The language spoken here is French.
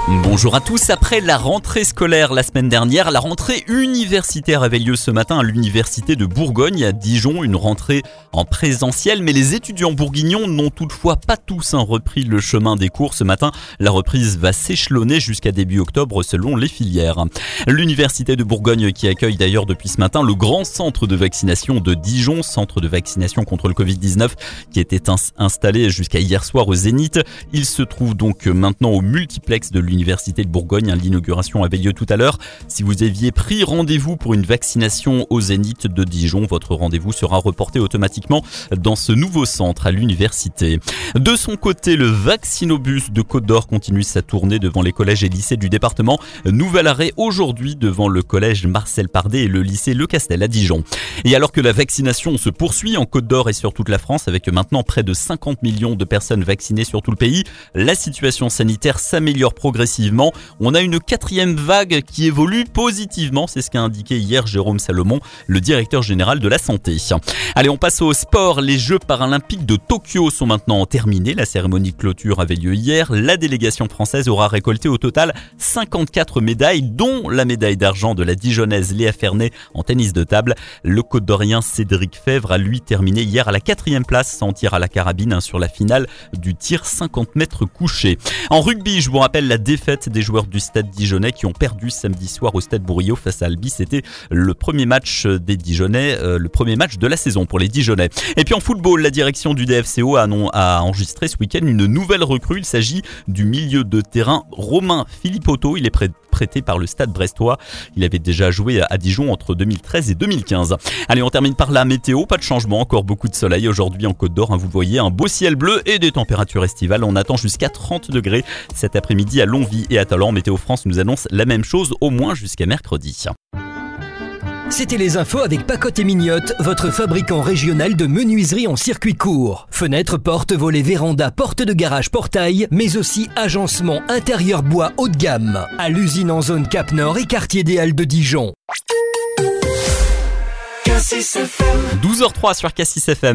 Bonjour à tous, après la rentrée scolaire la semaine dernière, la rentrée universitaire avait lieu ce matin à l'université de Bourgogne à Dijon, une rentrée en présentiel, mais les étudiants bourguignons n'ont toutefois pas tous repris le chemin des cours ce matin. La reprise va s'échelonner jusqu'à début octobre selon les filières. L'université de Bourgogne qui accueille d'ailleurs depuis ce matin le grand centre de vaccination de Dijon, centre de vaccination contre le Covid-19 qui était installé jusqu'à hier soir au Zénith. Il se trouve donc maintenant au multiplex de l'université de Bourgogne. L'inauguration avait lieu tout à l'heure. Si vous aviez pris rendez-vous pour une vaccination au Zénith de Dijon, votre rendez-vous sera reporté automatiquement dans ce nouveau centre à l'université. De son côté, le vaccinobus de Côte-d'Or continue sa tournée devant les collèges et lycées du département. Nouvel arrêt aujourd'hui devant le collège Marcel Pardet et le lycée Le Castel à Dijon. Et alors que la vaccination se poursuit en Côte-d'Or et sur toute la France, avec maintenant près de 50 millions de personnes vaccinées sur tout le pays, la situation sanitaire s'améliore progressivement. On a une quatrième vague qui évolue positivement, c'est ce qu'a indiqué hier Jérôme Salomon, le directeur général de la santé. Allez, on passe au sport. Les Jeux paralympiques de Tokyo sont maintenant terminés. La cérémonie de clôture avait lieu hier. La délégation française aura récolté au total 54 médailles, dont la médaille d'argent de la Dijonnaise Léa Fernet en tennis de table. Le Côte-d'Orien Cédric Fèvre a lui terminé hier à la 4e place sans tir à la carabine sur la finale du tir 50 mètres couché. En rugby, je vous rappelle la défaite des joueurs du Stade Dijonnais qui ont perdu samedi soir au Stade Bourillot face à Albi. C'était le premier match des Dijonnais, le premier match de la saison pour les Dijonnais. Et puis en football, la direction du DFCO a enregistré ce week-end une nouvelle recrue. Il s'agit du milieu de terrain Romain Philippotto. Il est prêté par le Stade brestois. Il avait déjà joué à Dijon entre 2013 et 2015. Allez, on termine par la météo. Pas de changement, encore beaucoup de soleil aujourd'hui en Côte d'Or. Vous voyez, un beau ciel bleu et des températures estivales. On attend jusqu'à 30 degrés cet après-midi à Longwy et à Talent. Météo France nous annonce la même chose au moins jusqu'à mercredi. C'était les infos avec Pacotte et Mignotte, votre fabricant régional de menuiserie en circuit court. Fenêtres, portes, volets, vérandas, portes de garage, portail, mais aussi agencement intérieur bois haut de gamme. À l'usine en zone Cap Nord et quartier des Halles de Dijon. 12h03 sur Cassis FM.